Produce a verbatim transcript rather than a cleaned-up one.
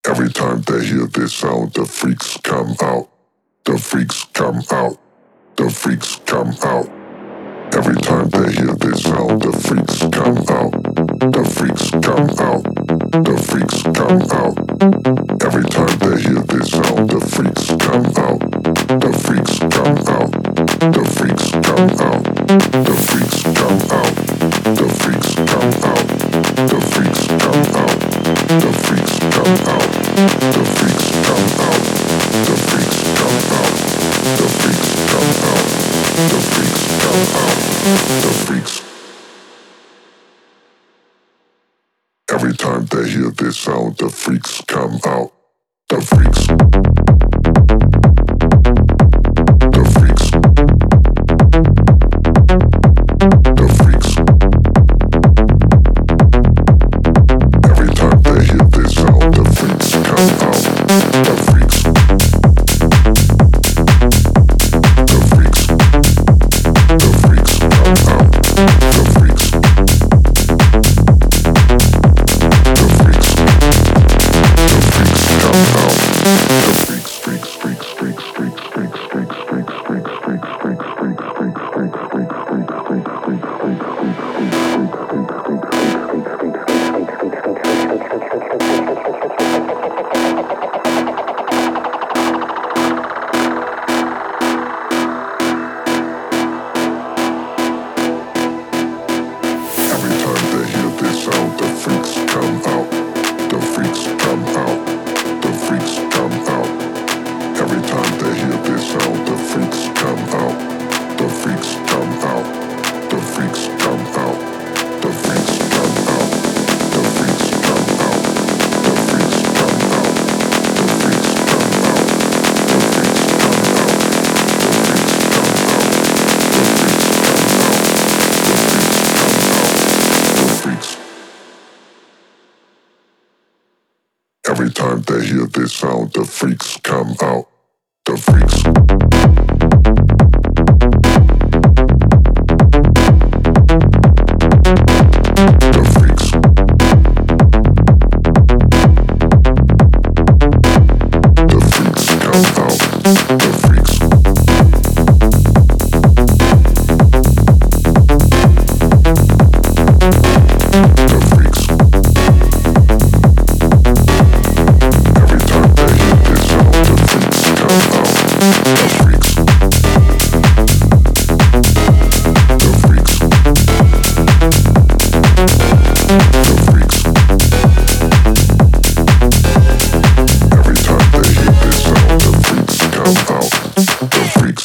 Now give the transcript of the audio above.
Every time they hear this sound, the freaks come out. The freaks come out. The freaks come out. Every time they hear this sound, the freaks come out. The freaks come out. The freaks come out. Every time they hear this sound, the freaks come out. The freaks come out. The freaks come out. The freaks come out. The freaks come out. The freaks come out. The freaks come out. The freaks come out. The freaks come out. The freaks come out. The freaks come out. The freaks. Every time they hear this sound, the freaks come out. The freaks. The freaks. The freaks. Every time they hear this sound, the freaks come out. The freaks. The freaks. The freaks come out. The freaks. The freaks. The freaks come out. The freaks, freaks, freaks, freaks, freaks, freaks, freaks, freaks, freaks, freaks, freaks, freaks, freaks, freaks, freaks, freaks, freaks, freaks, Every time they hear this sound, the freaks come out. The freaks come out. The freaks come out. Every time they hear this sound, the freaks come out. The freaks come out. The freaks come out. The freaks come out. The freaks come out. The freaks come out. The freaks come out. The freaks come out. The freaks come out. The freaks come out. The freaks come out. The freaks. Every time they hear this sound, the freaks come out. The freaks. The freaks. The freaks come out. The freaks. The freaks. Every time they hear this sound, the freaks come out. The freaks. The freaks. The freaks. Every time they hear this sound, the freaks come out. The freaks.